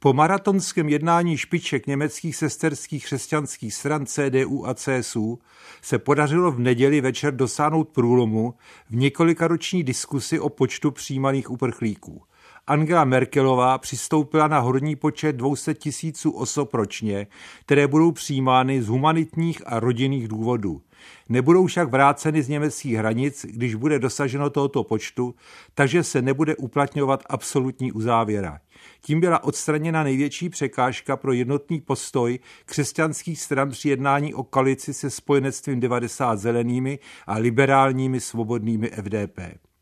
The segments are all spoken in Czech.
Po maratonském jednání špiček německých sesterských křesťanských stran CDU a CSU se podařilo v neděli večer dosáhnout průlomu v několikaroční diskusi o počtu přijímaných uprchlíků. Angela Merkelová přistoupila na horní počet 200 000 osob ročně, které budou přijímány z humanitních a rodinných důvodů. Nebudou však vráceny z německých hranic, když bude dosaženo tohoto počtu, takže se nebude uplatňovat absolutní uzávěra. Tím byla odstraněna největší překážka pro jednotný postoj křesťanských stran při jednání o koalici se spojenectvím 90 zelenými a liberálními svobodnými FDP.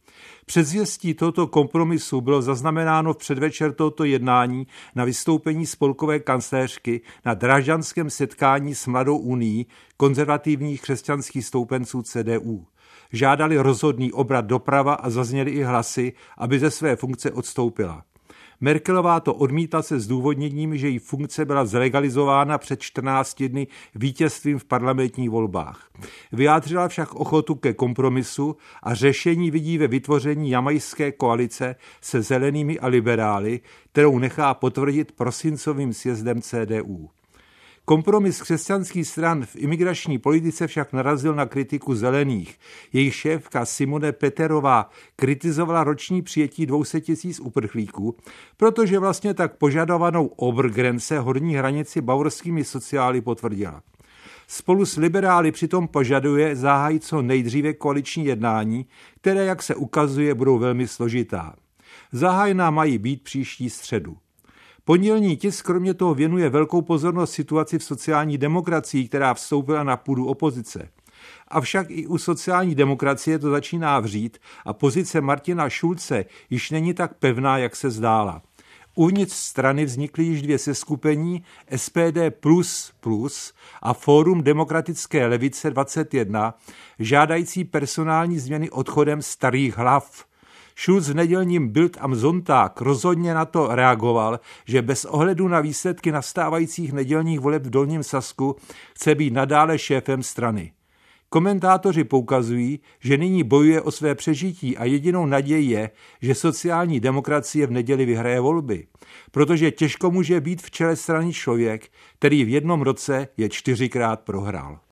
Předzvěstí tohoto kompromisu bylo zaznamenáno v předvečer tohoto jednání na vystoupení spolkové kancléřky na drážďanském setkání s Mladou unií konzervativních křesťanských stoupenců CDU. Žádali rozhodný obrat doprava a zazněly i hlasy, aby ze své funkce odstoupila. Merkelová to odmítla se zdůvodněním, že její funkce byla zlegalizována před 14 dny vítězstvím v parlamentních volbách. Vyjádřila však ochotu ke kompromisu a řešení vidí ve vytvoření jamajské koalice se zelenými a liberály, kterou nechá potvrdit prosincovým sjezdem CDU. Kompromis křesťanských stran v imigrační politice však narazil na kritiku zelených. Jejich šéfka Simone Peterová kritizovala roční přijetí 200 000 uprchlíků, protože vlastně tak požadovanou Obergrenze horní hranici bavorskými sociály potvrdila. Spolu s liberály přitom požaduje zahájit co nejdříve koaliční jednání, které, jak se ukazuje, budou velmi složitá. Zahájená mají být příští středu. Pondělní tisk kromě toho věnuje velkou pozornost situaci v sociální demokracii, která vstoupila na půdu opozice. Avšak i u sociální demokracie to začíná vřít a pozice Martina Schulze již není tak pevná, jak se zdála. Uvnitř strany vznikly již dvě seskupení SPD plus a Fórum demokratické levice 21, žádající personální změny odchodem starých hlav. Schulz v nedělním Bild am Sonntag rozhodně na to reagoval, že bez ohledu na výsledky nastávajících nedělních voleb v Dolním Sasku chce být nadále šéfem strany. Komentátoři poukazují, že nyní bojuje o své přežití a jedinou nadějí je, že sociální demokracie v neděli vyhraje volby, protože těžko může být v čele strany člověk, který v jednom roce je 4krát prohrál.